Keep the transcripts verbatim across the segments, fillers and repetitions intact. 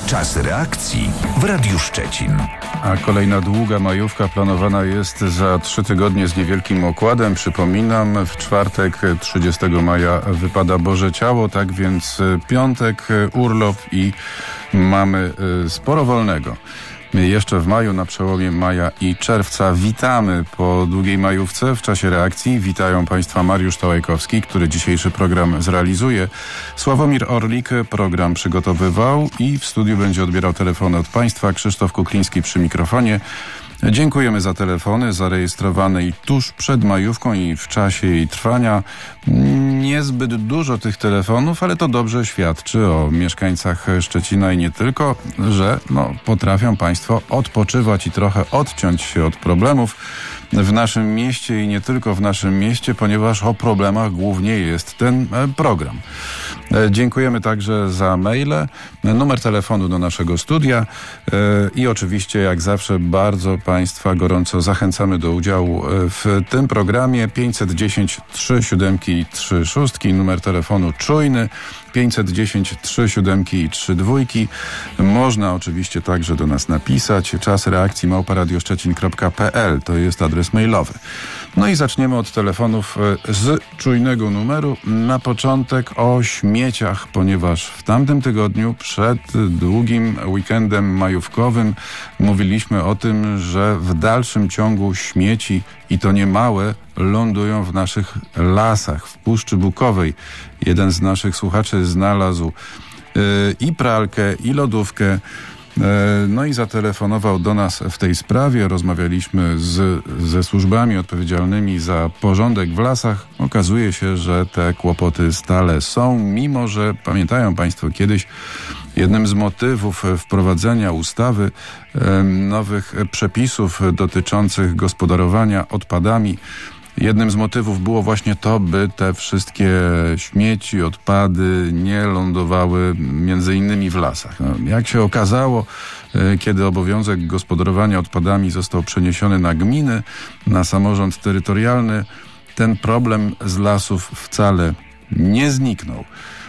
Czas reakcji w Radiu Szczecin. A kolejna długa majówka planowana jest za trzy tygodnie z niewielkim okładem. Przypominam, w czwartek trzydziestego maja wypada Boże Ciało, tak więc piątek, urlop i mamy sporo wolnego. Jeszcze w maju, na przełomie maja i czerwca. Witamy po długiej majówce w czasie reakcji. Witają Państwa Mariusz Tałajkowski, który dzisiejszy program zrealizuje. Sławomir Orlik program przygotowywał i w studiu będzie odbierał telefony od Państwa. Krzysztof Kukliński przy mikrofonie. Dziękujemy za telefony zarejestrowane i tuż przed majówką i w czasie jej trwania. Niezbyt dużo tych telefonów, ale to dobrze świadczy o mieszkańcach Szczecina i nie tylko, że no, potrafią Państwo odpoczywać i trochę odciąć się od problemów w naszym mieście i nie tylko w naszym mieście, ponieważ o problemach głównie jest ten program. Dziękujemy także za maile, numer telefonu do naszego studia i oczywiście jak zawsze bardzo Państwa gorąco zachęcamy do udziału w tym programie. pięćset dziesięć trzy siódemki trzy szóstki, numer telefonu czujny, pięćset dziesięć trzy siódemki i trzy dwójki. Można oczywiście także do nas napisać. Czas reakcji małpa radioszczecin kropka pe el to jest adres mailowy. No i zaczniemy od telefonów z czujnego numeru. Na początek o śmieciach, ponieważ w tamtym tygodniu przed długim weekendem majówkowym mówiliśmy o tym, że w dalszym ciągu śmieci, i to nie małe, lądują w naszych lasach, w Puszczy Bukowej. Jeden z naszych słuchaczy znalazł yy, i pralkę, i lodówkę. No i zatelefonował do nas w tej sprawie. Rozmawialiśmy z, ze służbami odpowiedzialnymi za porządek w lasach. Okazuje się, że te kłopoty stale są, mimo że pamiętają Państwo kiedyś jednym z motywów wprowadzenia ustawy e, nowych przepisów dotyczących gospodarowania odpadami. Jednym z motywów było właśnie to, by te wszystkie śmieci, odpady nie lądowały między innymi w lasach. No, jak się okazało, kiedy obowiązek gospodarowania odpadami został przeniesiony na gminy, na samorząd terytorialny, ten problem z lasów wcale nie zniknął.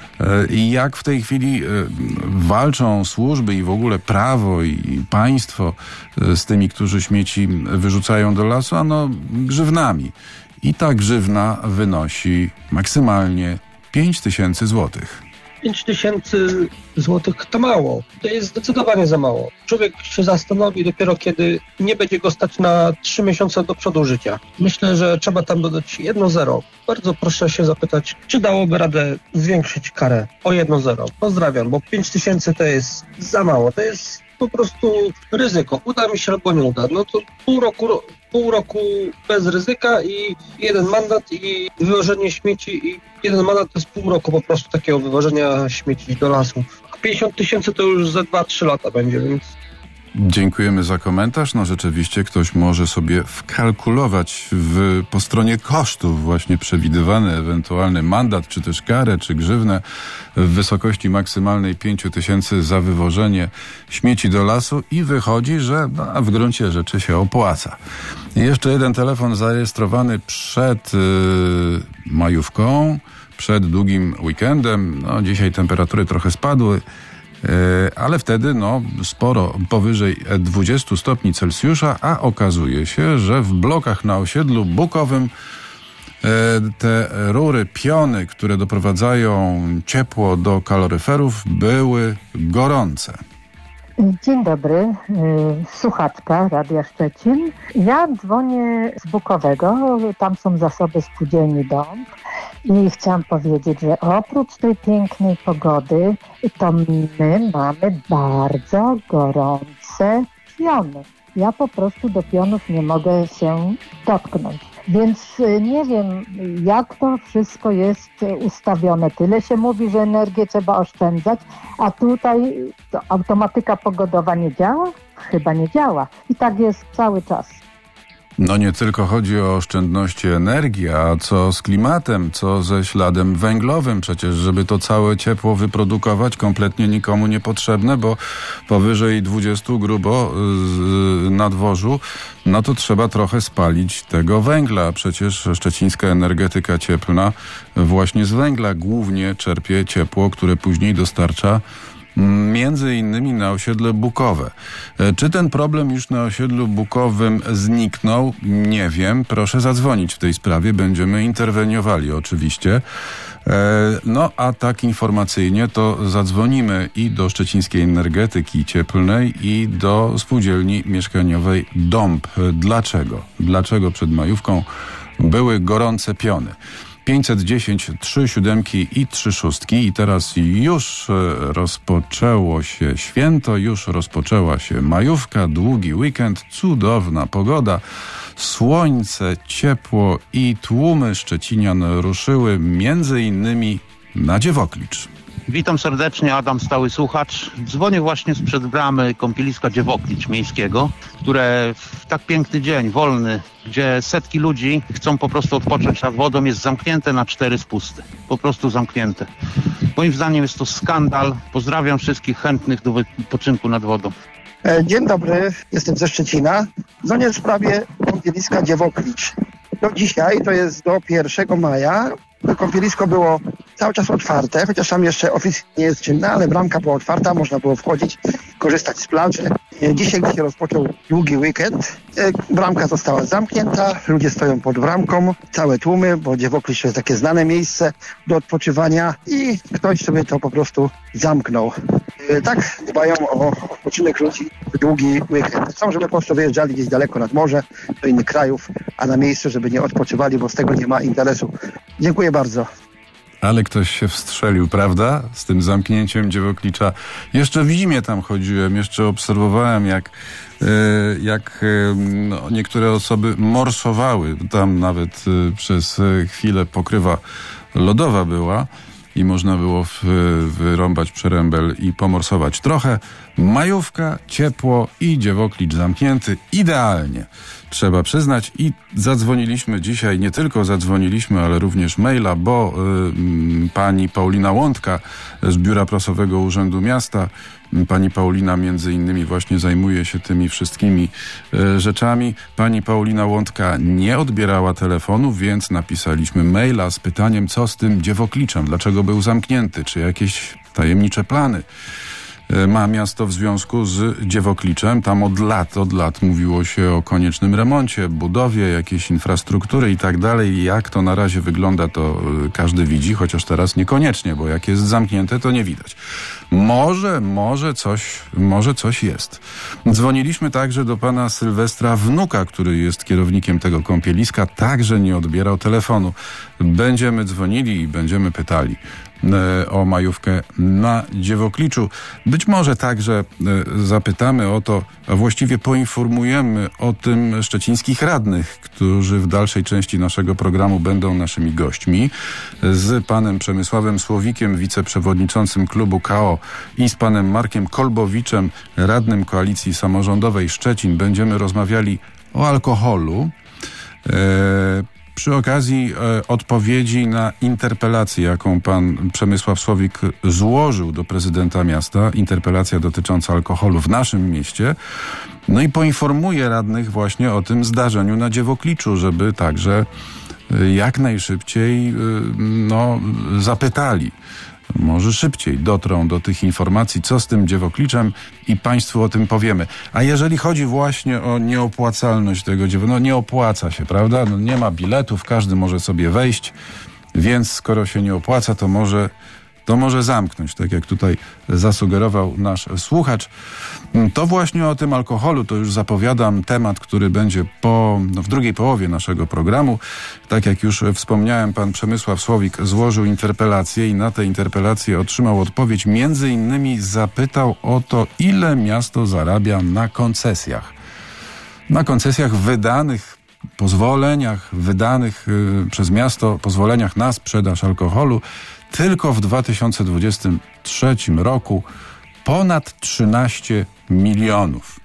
I jak w tej chwili walczą służby i w ogóle prawo i państwo z tymi, którzy śmieci wyrzucają do lasu? Ano grzywnami. I ta grzywna wynosi maksymalnie pięć tysięcy złotych. pięć tysięcy złotych to mało. To jest zdecydowanie za mało. Człowiek się zastanowi dopiero, kiedy nie będzie go stać na trzy miesiące do przodu życia. Myślę, że trzeba tam dodać jedno zero. Bardzo proszę się zapytać, czy dałoby radę zwiększyć karę o jedno zero. Pozdrawiam, bo pięć tysięcy to jest za mało. To jest po prostu ryzyko. Uda mi się albo nie uda. No to pół roku, pół roku bez ryzyka i jeden mandat i wywożenie śmieci i jeden mandat to jest pół roku po prostu takiego wywożenia śmieci do lasu. pięćdziesiąt tysięcy to już za dwa trzy lata będzie, więc... Dziękujemy za komentarz. No rzeczywiście ktoś może sobie wkalkulować w, po stronie kosztów właśnie przewidywany ewentualny mandat, czy też karę, czy grzywnę w wysokości maksymalnej pięć tysięcy za wywożenie śmieci do lasu i wychodzi, że no, w gruncie rzeczy się opłaca. I jeszcze jeden telefon zarejestrowany przed yy, majówką, przed długim weekendem. No, dzisiaj temperatury trochę spadły, ale wtedy no sporo powyżej dwudziestu stopni Celsjusza, a okazuje się, że w blokach na osiedlu Bukowym te rury, piony, które doprowadzają ciepło do kaloryferów, były gorące. Dzień dobry, słuchaczka Radia Szczecin. Ja dzwonię z Bukowego, tam są zasoby spółdzielni Dąb i chciałam powiedzieć, że oprócz tej pięknej pogody, to my mamy bardzo gorące piony. Ja po prostu do pionów nie mogę się dotknąć. Więc nie wiem, jak to wszystko jest ustawione. Tyle się mówi, że energię trzeba oszczędzać, a tutaj to automatyka pogodowa nie działa? Chyba nie działa. I tak jest cały czas. No nie tylko chodzi o oszczędności energii, a co z klimatem, co ze śladem węglowym. Przecież, żeby to całe ciepło wyprodukować, kompletnie nikomu niepotrzebne, bo powyżej dwudziestu grubo na dworzu, no to trzeba trochę spalić tego węgla. Przecież szczecińska energetyka cieplna właśnie z węgla głównie czerpie ciepło, które później dostarcza między innymi na osiedle Bukowe. Czy ten problem już na osiedlu Bukowym zniknął? Nie wiem. Proszę zadzwonić w tej sprawie. Będziemy interweniowali oczywiście. No a tak informacyjnie to zadzwonimy i do Szczecińskiej Energetyki Cieplnej i do spółdzielni mieszkaniowej Dąb. Dlaczego? Dlaczego przed majówką były gorące piony? pięćset dziesięć, trzy siódemki i trzy szóstki i teraz już rozpoczęło się święto, już rozpoczęła się majówka, długi weekend, cudowna pogoda, słońce, ciepło i tłumy szczecinian ruszyły między innymi na Dziewoklicz. Witam serdecznie, Adam, stały słuchacz. Dzwonię właśnie sprzed bramy kąpieliska Dziewoklicz miejskiego, które w tak piękny dzień, wolny, gdzie setki ludzi chcą po prostu odpocząć nad wodą, jest zamknięte na cztery spusty. Po prostu zamknięte. Moim zdaniem jest to skandal. Pozdrawiam wszystkich chętnych do wypoczynku nad wodą. Dzień dobry, jestem ze Szczecina. Dzwonię w sprawie kąpieliska Dziewoklicz. Do dzisiaj, to jest do pierwszego maja, kąpielisko było cały czas otwarte, chociaż tam jeszcze oficjalnie nie jest czynne, ale bramka była otwarta, można było wchodzić, korzystać z plaży. Dzisiaj, gdy się rozpoczął długi weekend, bramka została zamknięta, ludzie stoją pod bramką, całe tłumy, bo Dziewoklicz to jest takie znane miejsce do odpoczywania i ktoś sobie to po prostu zamknął. Tak dbają o odpoczynek ludzi w długi weekend. Chcą, żeby po prostu wyjeżdżali gdzieś daleko nad morze, do innych krajów, a na miejscu, żeby nie odpoczywali, bo z tego nie ma interesu. Dziękuję bardzo. Ale ktoś się wstrzelił, prawda? Z tym zamknięciem Dziewoklicza. Jeszcze w zimie tam chodziłem, jeszcze obserwowałem, jak, jak no, niektóre osoby morsowały. Tam nawet przez chwilę pokrywa lodowa była i można było w, wyrąbać przerębel i pomorsować trochę. Majówka, ciepło i Dziewoklicz zamknięty. Idealnie, trzeba przyznać. I zadzwoniliśmy dzisiaj, nie tylko zadzwoniliśmy, ale również maila, bo y, pani Paulina Łądka z Biura Prasowego Urzędu Miasta, pani Paulina między innymi właśnie zajmuje się tymi wszystkimi y, rzeczami. Pani Paulina Łądka nie odbierała telefonu, więc napisaliśmy maila z pytaniem, co z tym Dziewokliczem, dlaczego był zamknięty, czy jakieś tajemnicze plany ma miasto w związku z Dziewokliczem. Tam od lat, od lat mówiło się o koniecznym remoncie, budowie jakiejś infrastruktury i tak dalej. Jak to na razie wygląda, to każdy widzi, chociaż teraz niekoniecznie, bo jak jest zamknięte, to nie widać. Może, może coś, może coś jest. Dzwoniliśmy także do pana Sylwestra Wnuka, który jest kierownikiem tego kąpieliska, także nie odbierał telefonu. Będziemy dzwonili i będziemy pytali o majówkę na Dziewokliczu. Być może także zapytamy o to, a właściwie poinformujemy o tym szczecińskich radnych, którzy w dalszej części naszego programu będą naszymi gośćmi. Z panem Przemysławem Słowikiem, wiceprzewodniczącym klubu K O i z panem Markiem Kolbowiczem, radnym Koalicji Samorządowej Szczecin, będziemy rozmawiali o alkoholu. E, Przy okazji e, odpowiedzi na interpelację, jaką pan Przemysław Słowik złożył do prezydenta miasta, interpelacja dotycząca alkoholu w naszym mieście, no i poinformuje radnych właśnie o tym zdarzeniu na Dziewokliczu, żeby także e, jak najszybciej e, no, zapytali. Może szybciej dotrą do tych informacji, co z tym Dziewokliczem i państwu o tym powiemy. A jeżeli chodzi właśnie o nieopłacalność tego Dziewoklicza, no nie opłaca się, prawda? No nie ma biletów, każdy może sobie wejść, więc skoro się nie opłaca, to może, to może zamknąć, tak jak tutaj zasugerował nasz słuchacz. To właśnie o tym alkoholu, to już zapowiadam temat, który będzie po, no w drugiej połowie naszego programu. Tak jak już wspomniałem, pan Przemysław Słowik złożył interpelację i na tę interpelację otrzymał odpowiedź. Między innymi zapytał o to, ile miasto zarabia na koncesjach. Na koncesjach wydanych, pozwoleniach wydanych y, przez miasto, pozwoleniach na sprzedaż alkoholu. Tylko w dwa tysiące dwudziestym trzecim roku ponad trzynaście milionów.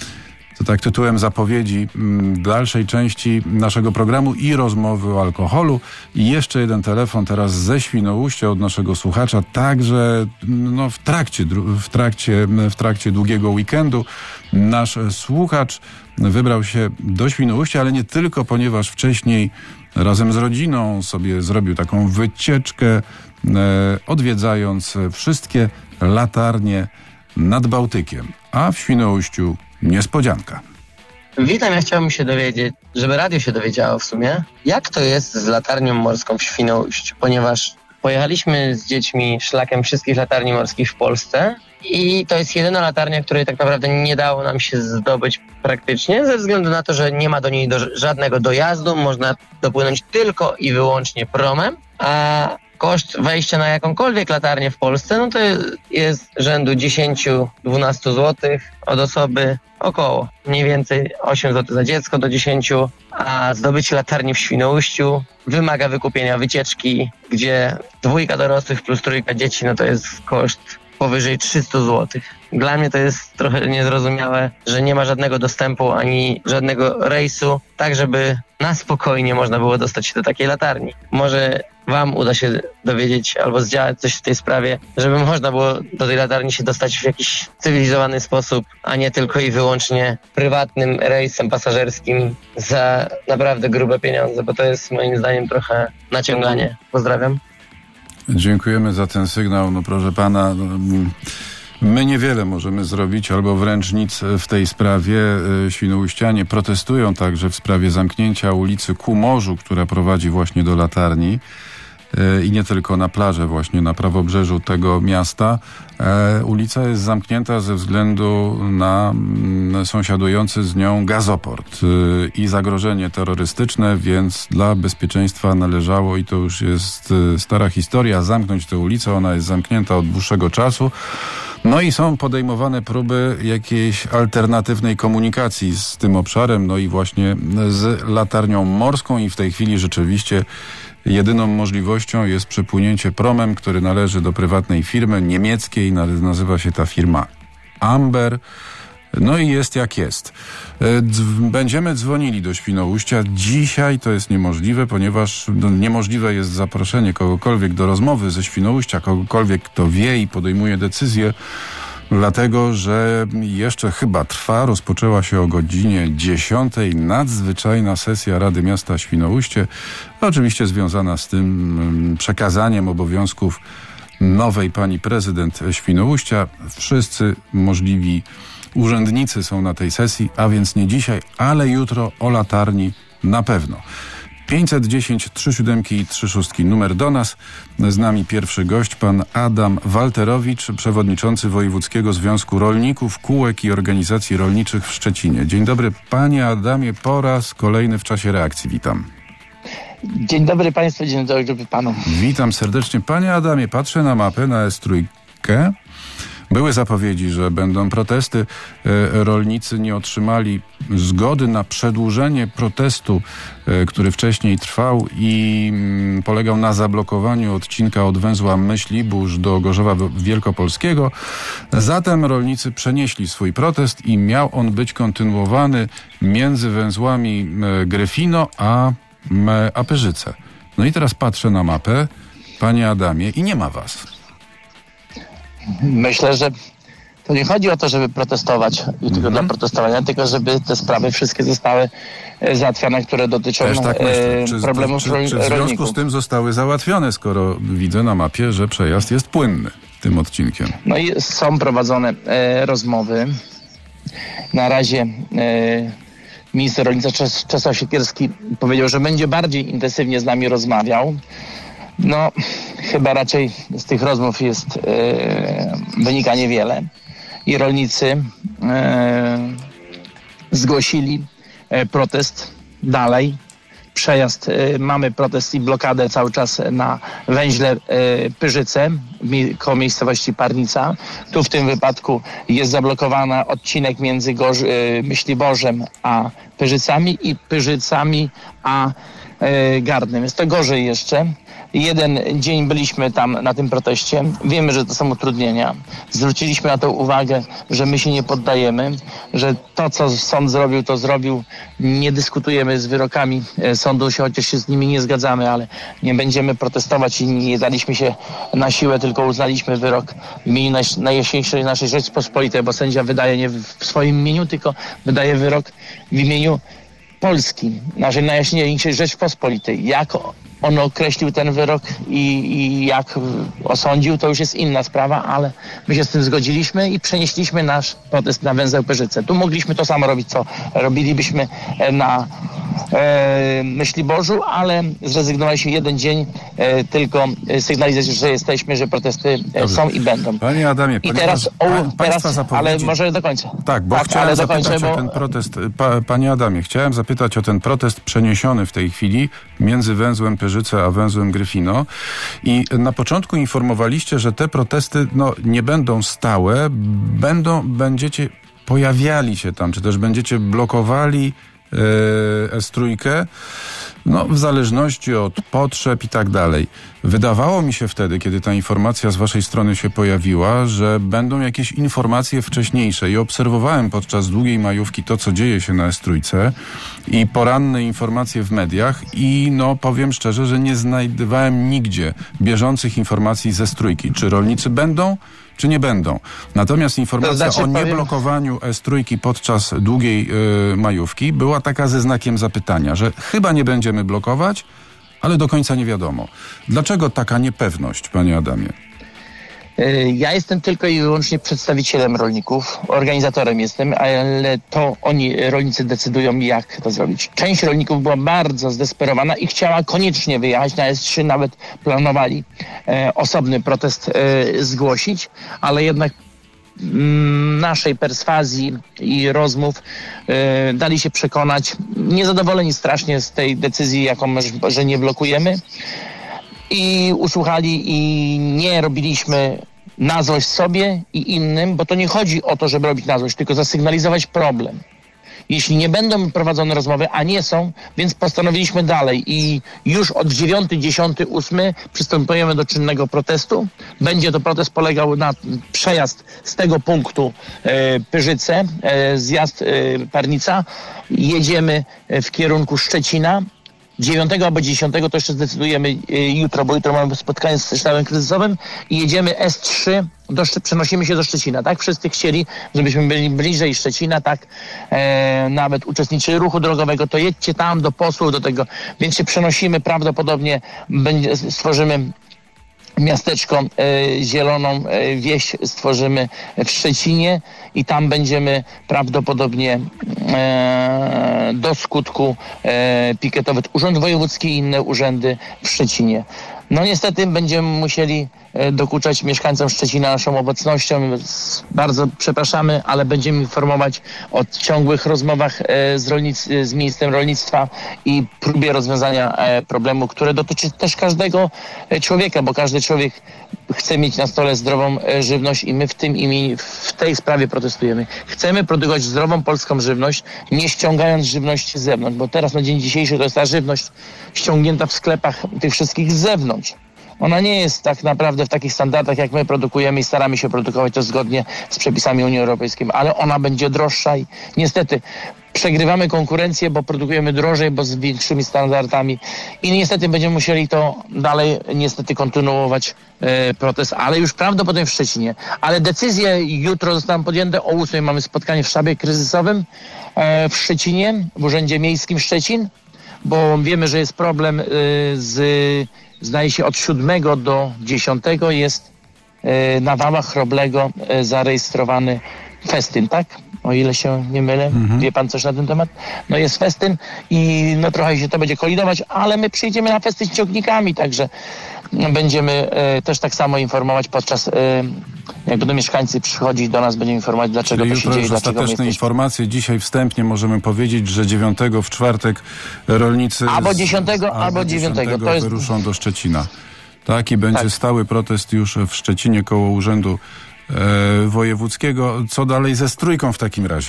To tak tytułem zapowiedzi dalszej części naszego programu i rozmowy o alkoholu. I jeszcze jeden telefon teraz ze Świnoujścia od naszego słuchacza, także no, w, trakcie, w, trakcie, w trakcie długiego weekendu nasz słuchacz wybrał się do Świnoujścia, ale nie tylko, ponieważ wcześniej razem z rodziną sobie zrobił taką wycieczkę, odwiedzając wszystkie latarnie nad Bałtykiem. A w Świnoujściu niespodzianka. Witam, ja chciałbym się dowiedzieć, żeby radio się dowiedziało w sumie, jak to jest z latarnią morską w Świnoujściu, ponieważ pojechaliśmy z dziećmi szlakiem wszystkich latarni morskich w Polsce i to jest jedyna latarnia, której tak naprawdę nie dało nam się zdobyć praktycznie, ze względu na to, że nie ma do niej do, żadnego dojazdu, można dopłynąć tylko i wyłącznie promem, a koszt wejścia na jakąkolwiek latarnię w Polsce, no to jest rzędu dziesięć do dwunastu złotych od osoby, około mniej więcej osiem złotych za dziecko do dziesięciu, a zdobycie latarni w Świnoujściu wymaga wykupienia wycieczki, gdzie dwójka dorosłych plus trójka dzieci, no to jest koszt powyżej trzysta złotych. Dla mnie to jest trochę niezrozumiałe, że nie ma żadnego dostępu ani żadnego rejsu, tak żeby na spokojnie można było dostać się do takiej latarni. Może wam uda się dowiedzieć albo zdziałać coś w tej sprawie, żeby można było do tej latarni się dostać w jakiś cywilizowany sposób, a nie tylko i wyłącznie prywatnym rejsem pasażerskim za naprawdę grube pieniądze, bo to jest moim zdaniem trochę naciąganie. Pozdrawiam. Dziękujemy za ten sygnał. No proszę pana, no, my niewiele możemy zrobić, albo wręcz nic w tej sprawie. Świnoujścianie protestują także w sprawie zamknięcia ulicy ku morzu, która prowadzi właśnie do latarni. I nie tylko na plażę, właśnie na prawobrzeżu tego miasta. E, ulica jest zamknięta ze względu na m, sąsiadujący z nią gazoport e, i zagrożenie terrorystyczne, więc dla bezpieczeństwa należało, i to już jest e, stara historia, zamknąć tę ulicę. Ona jest zamknięta od dłuższego czasu. No i są podejmowane próby jakiejś alternatywnej komunikacji z tym obszarem, no i właśnie z latarnią morską, i w tej chwili rzeczywiście jedyną możliwością jest przepłynięcie promem, który należy do prywatnej firmy niemieckiej, nazywa się ta firma Amber. No i jest jak jest. Będziemy dzwonili do Świnoujścia. Dzisiaj to jest niemożliwe, ponieważ no, niemożliwe jest zaproszenie kogokolwiek do rozmowy ze Świnoujścia, kogokolwiek, kto wie i podejmuje decyzje, dlatego że jeszcze chyba trwa, rozpoczęła się o godzinie dziesiątej nadzwyczajna sesja Rady Miasta Świnoujście, oczywiście związana z tym przekazaniem obowiązków nowej pani prezydent Świnoujścia. Wszyscy możliwi urzędnicy są na tej sesji, a więc nie dzisiaj, ale jutro o latarni na pewno. pięćset dziesięć trzy siedem i trzy sześć numer do nas. Z nami pierwszy gość, pan Adam Walterowicz, przewodniczący Wojewódzkiego Związku Rolników, Kółek i Organizacji Rolniczych w Szczecinie. Dzień dobry, panie Adamie, po raz kolejny w czasie reakcji. Witam. Dzień dobry państwu, dzień dobry panu. Witam serdecznie. Panie Adamie, patrzę na mapę, na S trzy. Były zapowiedzi, że będą protesty. Rolnicy nie otrzymali zgody na przedłużenie protestu, który wcześniej trwał i polegał na zablokowaniu odcinka od węzła Myślibórz do Gorzowa Wielkopolskiego. Zatem rolnicy przenieśli swój protest i miał on być kontynuowany między węzłami Gryfino a, a Pyrzyce. No i teraz patrzę na mapę, panie Adamie, i nie ma was. Myślę, że to nie chodzi o to, żeby protestować i tylko mhm. dla protestowania, tylko żeby te sprawy wszystkie zostały załatwione, które dotyczą Też tak myślę. e, Czy, problemów czy, czy, czy w związku rolników. z tym zostały załatwione, skoro widzę na mapie, że przejazd jest płynny tym odcinkiem? No i są prowadzone e, rozmowy. Na razie e, minister rolnictwa Czes- Czesław Siekierski powiedział, że będzie bardziej intensywnie z nami rozmawiał. No, chyba raczej z tych rozmów jest, e, wynika niewiele. I rolnicy e, zgłosili e, protest dalej. Przejazd, e, mamy protest i blokadę cały czas na węźle e, Pyrzyce, mi, koło miejscowości Parnica. Tu w tym wypadku jest zablokowany odcinek między Gorz, e, Myśliborzem a Pyrzycami i Pyrzycami a e, Gardnem. Jest to gorzej jeszcze. Jeden dzień byliśmy tam na tym proteście. Wiemy, że to są utrudnienia. Zwróciliśmy na to uwagę, że my się nie poddajemy, że to, co sąd zrobił, to zrobił. Nie dyskutujemy z wyrokami sądu, chociaż się z nimi nie zgadzamy, ale nie będziemy protestować i nie daliśmy się na siłę, tylko uznaliśmy wyrok w imieniu naj, najjaśniejszej naszej Rzeczypospolitej, bo sędzia wydaje nie w swoim imieniu, tylko wydaje wyrok w imieniu Polski, naszej najjaśniejszej Rzeczypospolitej. Jak on określił ten wyrok i, i jak osądził, to już jest inna sprawa, ale my się z tym zgodziliśmy i przenieśliśmy nasz protest na węzeł Pyrzyce. Tu mogliśmy to samo robić, co robilibyśmy na e, Myśliborzu, ale zrezygnowaliśmy jeden dzień e, tylko sygnalizować, że jesteśmy, że protesty e, Dobrze. są i będą. Panie Adamie, I teraz, pan, o, teraz ale może do końca. Tak, bo tak, chciałem ale zapytać dokończę, o bo... ten protest. Pa, panie Adamie, chciałem zapytać o ten protest przeniesiony w tej chwili między węzłem Pyrzyce a węzłem Gryfino. I na początku informowaliście, że te protesty no, nie będą stałe, będą, będziecie pojawiali się tam, czy też będziecie blokowali es trzy, no w zależności od potrzeb i tak dalej. Wydawało mi się wtedy, kiedy ta informacja z waszej strony się pojawiła, że będą jakieś informacje wcześniejsze i obserwowałem podczas długiej majówki to, co dzieje się na es trzy i poranne informacje w mediach i no powiem szczerze, że nie znajdowałem nigdzie bieżących informacji ze trójki. Czy rolnicy będą, czy nie będą. Natomiast informacja to znaczy, o powiem... nieblokowaniu es trzy podczas długiej y, majówki była taka ze znakiem zapytania, że chyba nie będziemy blokować, ale do końca nie wiadomo. Dlaczego taka niepewność, panie Adamie? Ja jestem tylko i wyłącznie przedstawicielem rolników, organizatorem jestem, ale to oni, rolnicy, decydują, jak to zrobić. Część rolników była bardzo zdesperowana i chciała koniecznie wyjechać na es trzy, nawet planowali e, osobny protest e, zgłosić, ale jednak m, naszej perswazji i rozmów e, dali się przekonać, niezadowoleni strasznie z tej decyzji, jaką, że nie blokujemy. I usłuchali i nie robiliśmy na złość sobie i innym, bo to nie chodzi o to, żeby robić na złość, tylko zasygnalizować problem. Jeśli nie będą prowadzone rozmowy, a nie są, więc postanowiliśmy dalej i już od dziewiąty, dziesiąty, ósmy przystępujemy do czynnego protestu. Będzie to protest polegał na przejazd z tego punktu e, Pyrzyce, e, zjazd e, Parnica. Jedziemy w kierunku Szczecina. dziewiątego albo dziesiątego to jeszcze zdecydujemy jutro, bo jutro mamy spotkanie z sztabem kryzysowym i jedziemy es trzy, do, przenosimy się do Szczecina, tak? Wszyscy chcieli, żebyśmy byli bliżej Szczecina, tak? E, nawet uczestniczy ruchu drogowego, to jedźcie tam do posłów, do tego, więc się przenosimy, prawdopodobnie będzie, stworzymy miasteczko e, zieloną e, wieś stworzymy w Szczecinie i tam będziemy prawdopodobnie e, do skutku e, pikietować Urząd Wojewódzki i inne urzędy w Szczecinie. No niestety będziemy musieli e, dokuczać mieszkańcom Szczecina naszą obecnością. Bardzo przepraszamy, ale będziemy informować o ciągłych rozmowach e, z, rolnic, z ministrem rolnictwa i próbie rozwiązania e, problemu, które dotyczy też każdego e, człowieka, bo każdy człowiek chce mieć na stole zdrową e, żywność i my w tym imieniu, w tej sprawie protestujemy. Chcemy produkować zdrową polską żywność, nie ściągając żywności z zewnątrz, bo teraz na dzień dzisiejszy to jest ta żywność ściągnięta w sklepach tych wszystkich z zewnątrz. Ona nie jest tak naprawdę w takich standardach, jak my produkujemy i staramy się produkować to zgodnie z przepisami Unii Europejskiej, ale ona będzie droższa i niestety przegrywamy konkurencję, bo produkujemy drożej, bo z większymi standardami i niestety będziemy musieli to dalej niestety kontynuować e, protest, ale już prawdopodobnie w Szczecinie. Ale decyzje jutro zostaną podjęte, o ósmej mamy spotkanie w sztabie kryzysowym e, w Szczecinie, w Urzędzie Miejskim Szczecin, bo wiemy, że jest problem e, z, zdaje się od siódmego do dziesiątego jest e, na Wałach Chroblego e, zarejestrowany festyn, tak? O ile się nie mylę. Mhm. Wie pan coś na ten temat? No jest festyn i no trochę się to będzie kolidować, ale my przyjdziemy na festyn z ciągnikami, także będziemy e, też tak samo informować podczas, e, jak będą mieszkańcy przychodzić do nas, będziemy informować, dlaczego Czyli to się jutro dzieje, już dlaczego ostateczne my informacje. Dzisiaj wstępnie możemy powiedzieć, że dziewiątego w czwartek rolnicy albo dziesiątego, z, albo dziewiątego to jest... wyruszą do Szczecina. Tak, i będzie tak. stały protest już w Szczecinie koło Urzędu e, Wojewódzkiego. Co dalej ze Strójką w takim razie?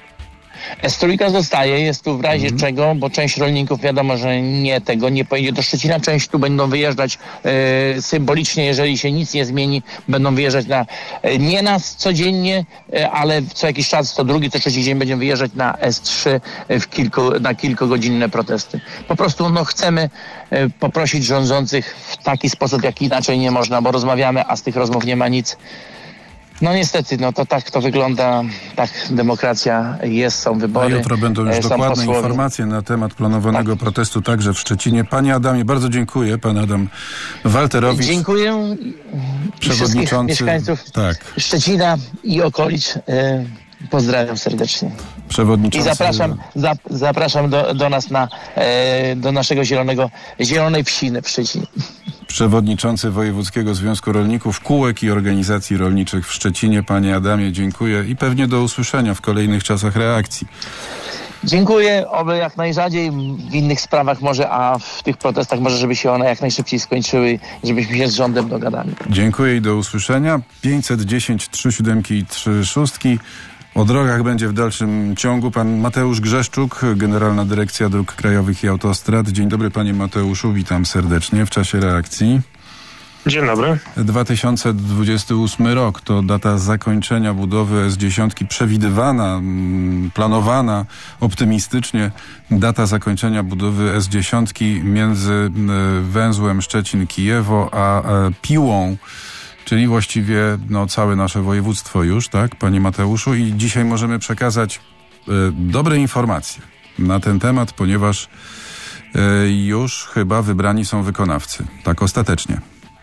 es trzy zostaje, jest tu w razie mm. czego, bo część rolników wiadomo, że nie tego, nie pojedzie do Szczecina, część tu będą wyjeżdżać e, symbolicznie, jeżeli się nic nie zmieni, będą wyjeżdżać na, e, nie nas codziennie, e, ale co jakiś czas, co drugi, co trzeci dzień będziemy wyjeżdżać na es trzy w kilku, na kilkugodzinne protesty. Po prostu no, chcemy e, poprosić rządzących w taki sposób, jak inaczej nie można, bo rozmawiamy, a z tych rozmów nie ma nic. No niestety, no to tak to wygląda, tak demokracja jest, są wybory. A jutro będą już są dokładne posłowie. informacje na temat planowanego tak. protestu także w Szczecinie. Panie Adamie, bardzo dziękuję. Pan Adam Walterowicz. Dziękuję przewodniczący mieszkańców tak. Szczecina i okolic. Y, pozdrawiam serdecznie. Przewodniczący... I zapraszam, za, zapraszam do, do nas na, e, do naszego zielonego, zielonej wsi w Szczecinie. Przewodniczący Wojewódzkiego Związku Rolników, Kółek i Organizacji Rolniczych w Szczecinie. Panie Adamie, dziękuję i pewnie do usłyszenia w kolejnych czasach reakcji. Dziękuję, oby jak najrzadziej, w innych sprawach może, a w tych protestach może, żeby się one jak najszybciej skończyły, żebyśmy się z rządem dogadali. Dziękuję i do usłyszenia. pięćset dziesięć, trzy siódemki i trzy szóstki. O drogach będzie w dalszym ciągu pan Mateusz Grzeszczuk, Generalna Dyrekcja Dróg Krajowych i Autostrad. Dzień dobry panie Mateuszu, witam serdecznie w czasie reakcji. Dzień dobry. dwa tysiące dwudziesty ósmy rok to data zakończenia budowy S dziesięć, przewidywana, planowana optymistycznie data zakończenia budowy S dziesięć między węzłem Szczecin-Kijewo a Piłą, czyli właściwie no, całe nasze województwo już, tak, panie Mateuszu? I dzisiaj możemy przekazać y, dobre informacje na ten temat, ponieważ y, już chyba wybrani są wykonawcy. Tak ostatecznie.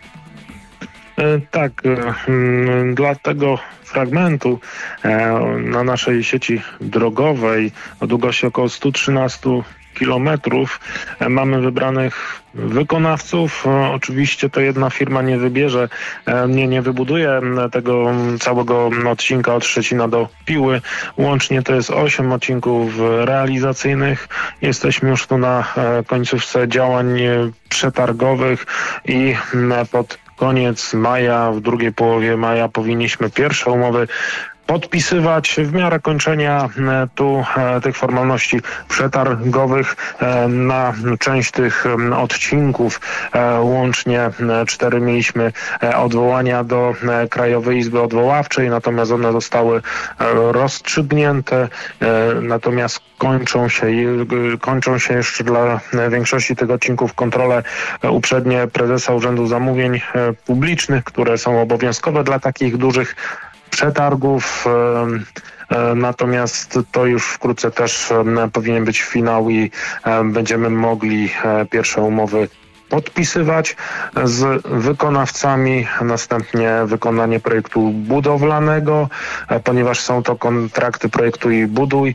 E, tak, e, dla tego fragmentu e, na naszej sieci drogowej o długości około sto trzynaście kilometrów e, mamy wybranych wykonawców. E, oczywiście to jedna firma nie wybierze, e, nie, nie wybuduje tego całego odcinka od Szczecina do Piły. Łącznie to jest osiem odcinków realizacyjnych. Jesteśmy już tu na e, końcówce działań przetargowych i e, pod koniec maja, w drugiej połowie maja powinniśmy pierwsze umowy podpisywać w miarę kończenia e, tu e, tych formalności przetargowych e, na część tych e, odcinków. E, łącznie e, cztery mieliśmy e, odwołania do e, Krajowej Izby Odwoławczej, natomiast one zostały e, rozstrzygnięte, e, natomiast kończą się, e, kończą się jeszcze dla e, większości tych odcinków kontrole e, uprzednie prezesa Urzędu Zamówień e, Publicznych, które są obowiązkowe dla takich dużych przetargów, natomiast to już wkrótce też powinien być finał i będziemy mogli pierwsze umowy podpisywać z wykonawcami, następnie wykonanie projektu budowlanego, ponieważ są to kontrakty projektuj i buduj,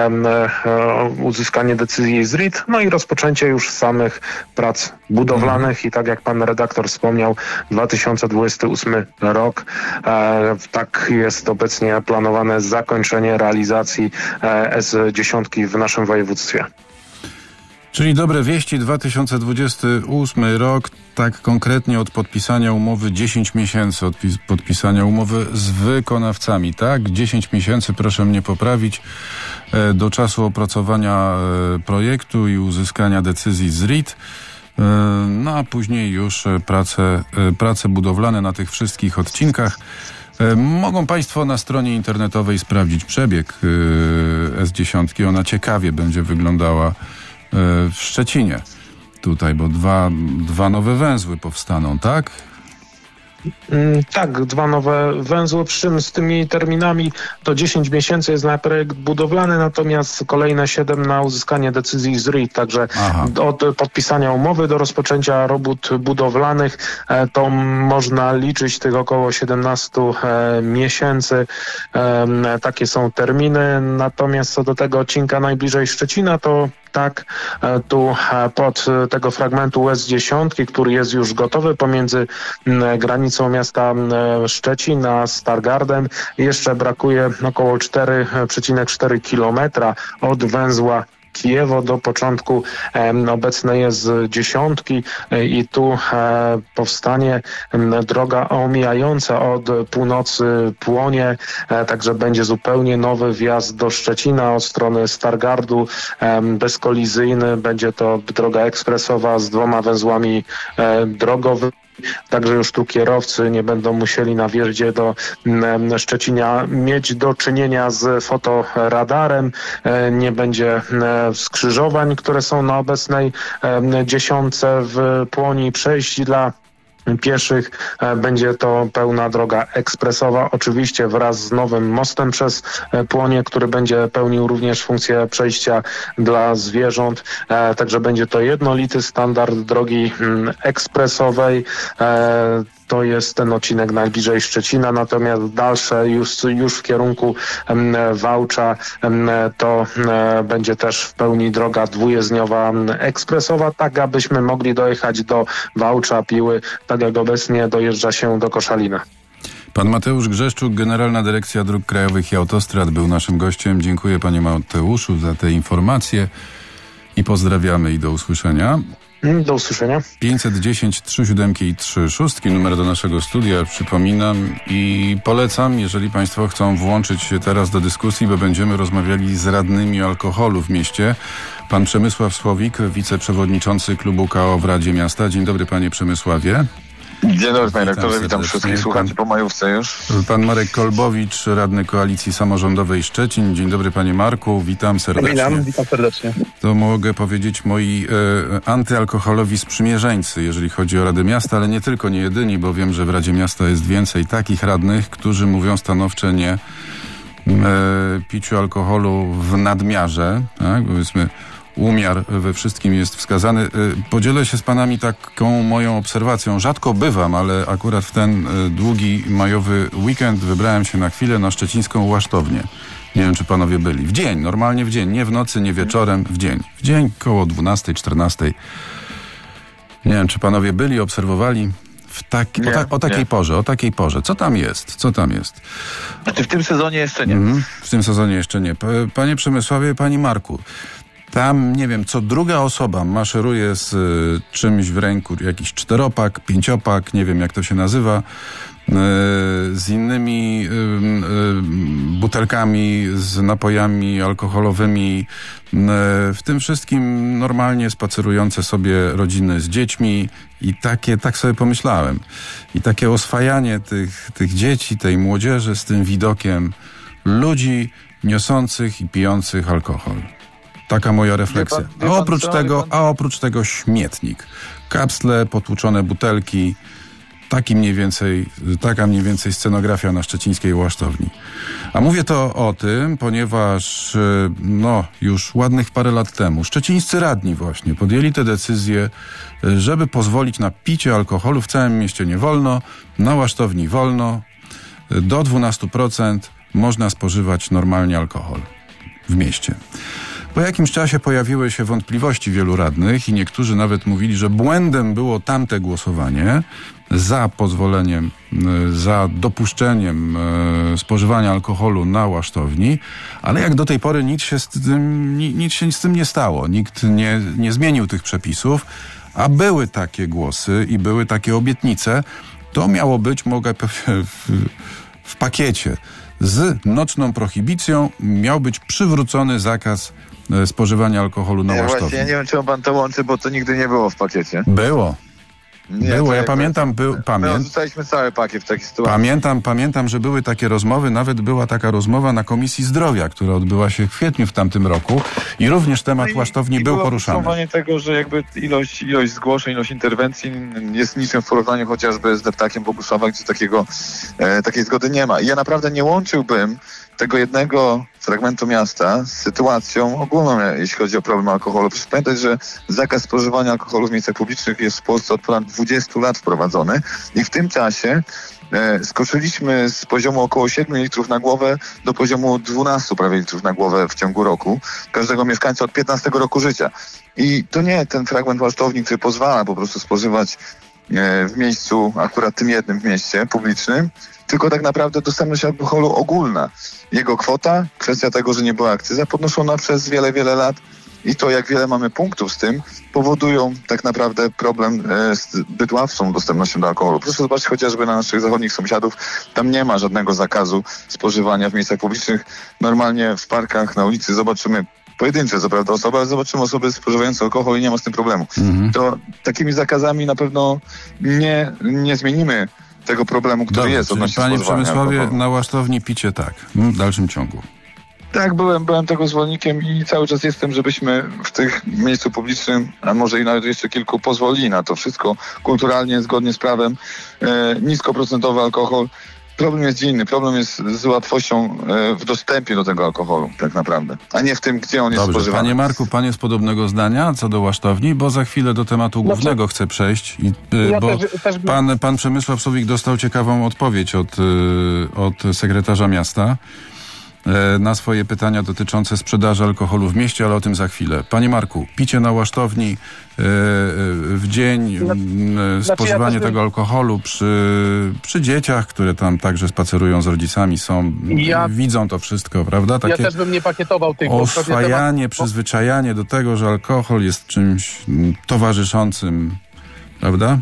uzyskanie decyzji z R I T, no i rozpoczęcie już samych prac budowlanych i tak jak pan redaktor wspomniał, dwa tysiące dwudziesty ósmy rok, tak jest obecnie planowane zakończenie realizacji S dziesięć w naszym województwie. Czyli dobre wieści, dwa tysiące dwudziesty ósmy rok, tak konkretnie od podpisania umowy dziesięć miesięcy, od podpisania umowy z wykonawcami, tak? dziesięć miesięcy, proszę mnie poprawić, do czasu opracowania projektu i uzyskania decyzji z R I T. No a później już prace, prace budowlane na tych wszystkich odcinkach. Mogą państwo na stronie internetowej sprawdzić przebieg S dziesięć. Ona ciekawie będzie wyglądała w Szczecinie tutaj, bo dwa, dwa nowe węzły powstaną, tak? Tak, dwa nowe węzły, przy czym z tymi terminami to dziesięć miesięcy jest na projekt budowlany, natomiast kolejne siedem na uzyskanie decyzji z R I T, także Aha. od podpisania umowy do rozpoczęcia robót budowlanych to można liczyć tych około siedemnaście miesięcy. Takie są terminy, natomiast co do tego odcinka najbliżej Szczecina, to tak, tu pod tego fragmentu S dziesięć, który jest już gotowy pomiędzy granicą miasta Szczecin a Stargardem, jeszcze brakuje około cztery przecinek cztery kilometra od węzła Kijewo do początku e, obecnej jest dziesiątki e, i tu e, powstanie e, droga omijająca od północy Płonie, e, także będzie zupełnie nowy wjazd do Szczecina od strony Stargardu, e, bezkolizyjny, będzie to droga ekspresowa z dwoma węzłami e, drogowymi. Także już tu kierowcy nie będą musieli na wjeździe do Szczecina mieć do czynienia z fotoradarem. Nie będzie skrzyżowań, które są na obecnej dziesiątce w Płoni, przejść dla pieszych. Będzie to pełna droga ekspresowa, oczywiście wraz z nowym mostem przez Płonie, który będzie pełnił również funkcję przejścia dla zwierząt. Także będzie to jednolity standard drogi ekspresowej. To jest ten odcinek najbliżej Szczecina, natomiast dalsze już, już w kierunku Wałcza to będzie też w pełni droga dwujezdniowa ekspresowa, tak abyśmy mogli dojechać do Wałcza, Piły, tak jak obecnie dojeżdża się do Koszalina. Pan Mateusz Grzeszczuk, Generalna Dyrekcja Dróg Krajowych i Autostrad, był naszym gościem. Dziękuję panie Mateuszu za te informacje i pozdrawiamy i do usłyszenia. Do usłyszenia. pięćset dziesięć trzy siódemki i trzy szóstki, numer do naszego studia, przypominam i polecam, jeżeli państwo chcą włączyć się teraz do dyskusji, bo będziemy rozmawiali z radnymi alkoholu w mieście. Pan Przemysław Słowik, wiceprzewodniczący klubu K O w Radzie Miasta. Dzień dobry panie Przemysławie. Dzień dobry panie rektorze, witam wszystkich słuchaczy po majówce już. Pan Marek Kolbowicz, radny Koalicji Samorządowej Szczecin. Dzień dobry panie Marku, witam serdecznie. Witam, witam serdecznie. To mogę powiedzieć moi e, antyalkoholowi sprzymierzeńcy, jeżeli chodzi o Radę Miasta, ale nie tylko, nie jedyni, bo wiem, że w Radzie Miasta jest więcej takich radnych, którzy mówią stanowcze nie e, piciu alkoholu w nadmiarze, tak, powiedzmy. Umiar we wszystkim jest wskazany. Podzielę się z panami taką moją obserwacją. Rzadko bywam, ale akurat w ten długi majowy weekend wybrałem się na chwilę na szczecińską Łasztownię. Nie wiem, czy panowie byli. W dzień, normalnie w dzień. Nie w nocy, nie wieczorem, w dzień. W dzień koło dwunastej, czternastej. Nie wiem, czy panowie byli, obserwowali. W tak, nie, o, ta, o takiej nie. porze, o takiej porze. Co tam jest? Co tam jest? Znaczy w tym sezonie jeszcze nie. Mhm, w tym sezonie jeszcze nie. Panie Przemysławie, pani Marku. Tam, nie wiem, co druga osoba maszeruje z y, czymś w ręku, jakiś czteropak, pięciopak, nie wiem jak to się nazywa, y, z innymi y, y, butelkami, z napojami alkoholowymi, y, w tym wszystkim normalnie spacerujące sobie rodziny z dziećmi i takie, tak sobie pomyślałem, i takie oswajanie tych, tych dzieci, tej młodzieży z tym widokiem ludzi niosących i pijących alkohol. Taka moja refleksja. A oprócz tego, a oprócz tego śmietnik. Kapsle, potłuczone butelki. Taki mniej więcej, taka mniej więcej scenografia na szczecińskiej Łasztowni. A mówię to o tym, ponieważ no już ładnych parę lat temu szczecińscy radni właśnie podjęli tę decyzję, żeby pozwolić na picie alkoholu. W całym mieście nie wolno, na Łasztowni wolno. Do dwunastu procent można spożywać normalnie alkohol w mieście. Po jakimś czasie pojawiły się wątpliwości wielu radnych i niektórzy nawet mówili, że błędem było tamte głosowanie za pozwoleniem, za dopuszczeniem spożywania alkoholu na Łasztowni, ale jak do tej pory nic się z tym, nic się z tym nie stało. Nikt nie, nie zmienił tych przepisów, a były takie głosy i były takie obietnice. To miało być, mogę w, w pakiecie z nocną prohibicją miał być przywrócony zakaz spożywania alkoholu na ja Łasztowni. Właśnie, ja nie wiem, czy pan to łączy, bo to nigdy nie było w pakiecie. Było. Nie, było, ja jakby, pamiętam, był, my pamięt... odrzucaliśmy cały pakiet w takiej sytuacji. Pamiętam, pamiętam, że były takie rozmowy, nawet była taka rozmowa na Komisji Zdrowia, która odbyła się w kwietniu w tamtym roku i również temat no i, Łasztowni i był było poruszany. podsumowanie tego, że jakby ilość, ilość zgłoszeń, ilość interwencji jest niczym w porównaniu chociażby z deptakiem Bogusława, gdzie takiego, e, takiej zgody nie ma. I ja naprawdę nie łączyłbym tego jednego fragmentu miasta z sytuacją ogólną, jeśli chodzi o problem alkoholu. Proszę pamiętać, że zakaz spożywania alkoholu w miejscach publicznych jest w Polsce od ponad dwudziestu lat wprowadzony i w tym czasie e, skoczyliśmy z poziomu około siedmiu litrów na głowę do poziomu dwunastu prawie litrów na głowę w ciągu roku każdego mieszkańca od piętnastego roku życia. I to nie ten fragment Łasztowni, który pozwala po prostu spożywać e, w miejscu, akurat tym jednym w mieście publicznym, tylko tak naprawdę dostępność alkoholu ogólna. Jego kwota, kwestia tego, że nie była akcyza, podnoszona przez wiele, wiele lat i to, jak wiele mamy punktów z tym, powodują tak naprawdę problem e, z bydławcą dostępnością do alkoholu. Proszę zobaczyć chociażby na naszych zachodnich sąsiadów, tam nie ma żadnego zakazu spożywania w miejscach publicznych. Normalnie w parkach, na ulicy zobaczymy pojedyncze, co prawda, osoby, ale zobaczymy osoby spożywające alkohol i nie ma z tym problemu. Mhm. To takimi zakazami na pewno nie, nie zmienimy tego problemu, który Dobrze, jest odnośnie Panie spożywania Przemysławie, alkoholu. na Łasztowni picie tak, w dalszym ciągu. Tak, byłem, byłem tego zwolennikiem i cały czas jestem, żebyśmy w tych miejscu publicznym, a może i nawet jeszcze kilku, pozwolili na to wszystko kulturalnie, zgodnie z prawem, e, niskoprocentowy alkohol. Problem jest inny. Problem jest z łatwością e, w dostępie do tego alkoholu, tak naprawdę, a nie w tym, gdzie on jest Dobrze, spożywany. Panie Marku, pan jest podobnego zdania co do łasztowni, bo za chwilę do tematu głównego chcę przejść, i, y, Ja bo też- też bym- pan, pan Przemysław Słowik dostał ciekawą odpowiedź od, y, od sekretarza miasta y, na swoje pytania dotyczące sprzedaży alkoholu w mieście, ale o tym za chwilę. Panie Marku, picie na łasztowni y, y, w dzień, y, Znaczy, spożywanie ja też bym- tego alkoholu przy, przy dzieciach, które tam także spacerują z rodzicami, są, Ja- widzą to wszystko, prawda? Ja Takie też bym nie pakietował tych... bo pewnie oswajanie, temat- przyzwyczajanie do tego, że alkohol jest czymś mm, towarzyszącym, prawda?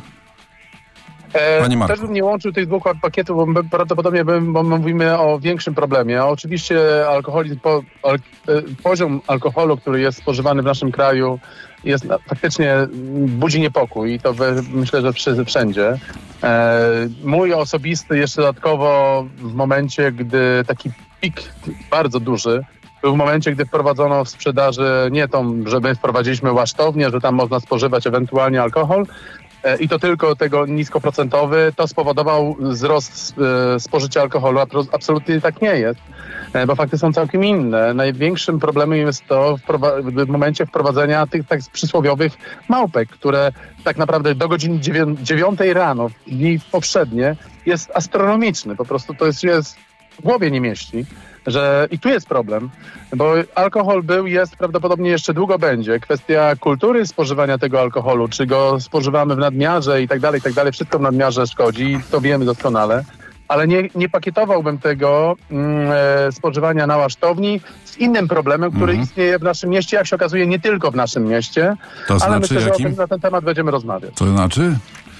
E, Panie Marku. Też bym nie łączył tych dwóch pakietów, bo my prawdopodobnie bym, bo mówimy o większym problemie. A oczywiście alkoholizm, po, al, e, poziom alkoholu, który jest spożywany w naszym kraju, jest na, faktycznie m, budzi niepokój i to we, myślę, że wszędzie. wszędzie. E, mój osobisty jeszcze dodatkowo w momencie, gdy taki pik bardzo duży był w momencie, gdy wprowadzono w sprzedaży nie tą, że my wprowadziliśmy łasztownię, że tam można spożywać ewentualnie alkohol, e, i to tylko tego niskoprocentowy, to spowodował wzrost e, spożycia alkoholu, a pro- absolutnie tak nie jest, e, bo fakty są całkiem inne. Największym problemem jest to wprowa- w momencie wprowadzenia tych tak przysłowiowych małpek, które tak naprawdę do godziny dziewię- dziewiątej rano, w dni poprzednie, jest astronomiczny. Po prostu to jest, jest w głowie nie mieści. Że i tu jest problem, bo alkohol był, jest, prawdopodobnie jeszcze długo będzie. Kwestia kultury spożywania tego alkoholu, czy go spożywamy w nadmiarze i tak dalej, i tak dalej. Wszystko w nadmiarze szkodzi, to wiemy doskonale. Ale nie, nie pakietowałbym tego mm, e, spożywania na łasztowni z innym problemem, który Mhm. istnieje w naszym mieście, jak się okazuje, nie tylko w naszym mieście. To ale znaczy myślę, że o jakim? tym, na ten temat będziemy rozmawiać. To znaczy?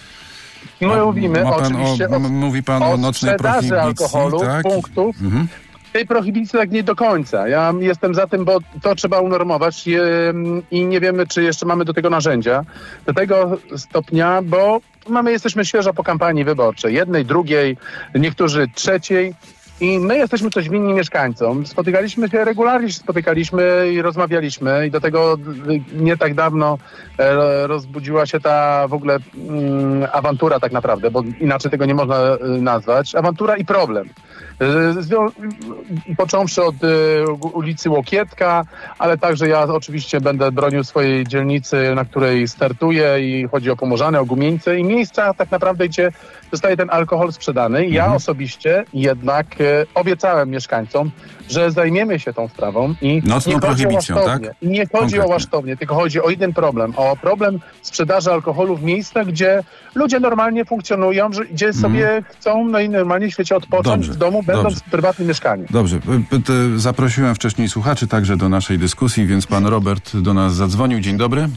My mówimy Ma pan oczywiście o, o, m- mówi pan o, o nocnej sprzedaży prohibicji, alkoholu, tak? punktów. Mhm. Tej prohibicji tak nie do końca. Ja jestem za tym, bo to trzeba unormować i, i nie wiemy, czy jeszcze mamy do tego narzędzia. Do tego stopnia, bo mamy, jesteśmy świeżo po kampanii wyborczej. Jednej, drugiej, niektórzy trzeciej. I my jesteśmy coś winni mieszkańcom. Spotykaliśmy się regularnie, się spotykaliśmy i rozmawialiśmy i do tego nie tak dawno e, rozbudziła się ta w ogóle mm, awantura tak naprawdę, bo inaczej tego nie można e, nazwać. Awantura i problem. E, zwią- począwszy od e, ulicy Łokietka, ale także ja oczywiście będę bronił swojej dzielnicy, na której startuję i chodzi o Pomorzane, o Gumieńce i miejsca tak naprawdę, gdzie zostaje ten alkohol sprzedany. Ja Mhm. osobiście jednak e, obiecałem mieszkańcom, że zajmiemy się tą sprawą i Nocną nie chodzi o prohibicją, łasztownię. tak? I nie chodzi Konkretnie. o łasztownię, tylko chodzi o jeden problem, o problem sprzedaży alkoholu w miejscach, gdzie ludzie normalnie funkcjonują, że, gdzie sobie chcą no i normalnie w świecie odpocząć Mhm. Dobrze, w domu, będąc dobrze. w prywatnym mieszkaniu. Dobrze, P- p- zaprosiłem wcześniej słuchaczy także do naszej dyskusji, więc pan Robert do nas zadzwonił. Dzień dobry.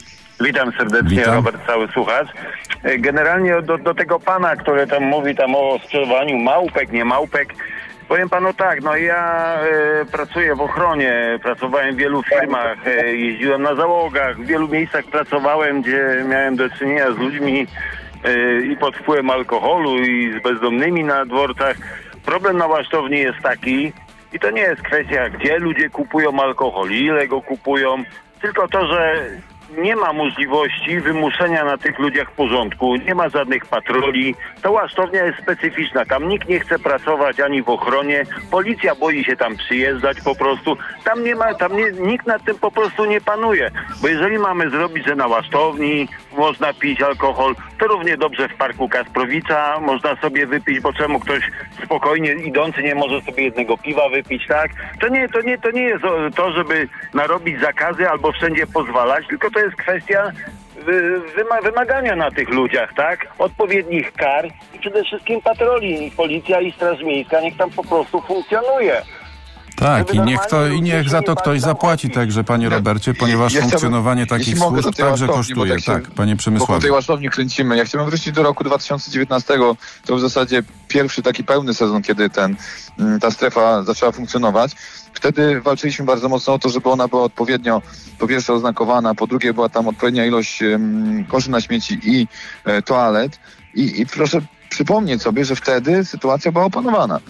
Witam serdecznie, Witam. Robert Cały Słuchacz. E, Generalnie do, do tego pana, który tam mówi tam o sprzedawaniu małpek, nie małpek, powiem panu tak, no ja e, pracuję w ochronie, pracowałem w wielu firmach, e, jeździłem na załogach, w wielu miejscach pracowałem, gdzie miałem do czynienia z ludźmi e, i pod wpływem alkoholu i z bezdomnymi na dworcach. Problem na łasztowni jest taki, i to nie jest kwestia, gdzie ludzie kupują alkohol, ile go kupują, tylko to, że nie ma możliwości wymuszenia na tych ludziach porządku, nie ma żadnych patroli. Ta łasztownia jest specyficzna, tam nikt nie chce pracować ani w ochronie, policja boi się tam przyjeżdżać po prostu, tam nie ma, tam nie, nikt nad tym po prostu nie panuje, bo jeżeli mamy zrobić, że na łasztowni można pić alkohol, to równie dobrze w parku Kasprowicza można sobie wypić, bo czemu ktoś spokojnie idący nie może sobie jednego piwa wypić, tak? To nie, to nie, to nie jest to, żeby narobić zakazy albo wszędzie pozwalać, tylko to jest kwestia wy, wyma, wymagania na tych ludziach, tak? Odpowiednich kar i przede wszystkim patroli. Policja i Straż Miejska niech tam po prostu funkcjonuje. Tak, Żeby i niech, to, normalnie i niech ludzie za się to nie ktoś bali zapłaci zachodzić. także, panie Robercie, ponieważ Ja chciałbym- funkcjonowanie takich jeśli mogę, do służb tej także łasztowni, bo kosztuje. tak się Tak, panie Wokół Przemysławie. tej łasztowni kręcimy. Ja chciałbym wrócić do roku dwa tysiące dziewiętnastego. To w zasadzie pierwszy taki pełny sezon, kiedy ten, mm, ta strefa zaczęła funkcjonować. Wtedy walczyliśmy bardzo mocno o to, żeby ona była odpowiednio, po pierwsze oznakowana, po drugie była tam odpowiednia ilość um, koszy na śmieci i e, toalet. I, I proszę przypomnieć sobie, że wtedy sytuacja była opanowana.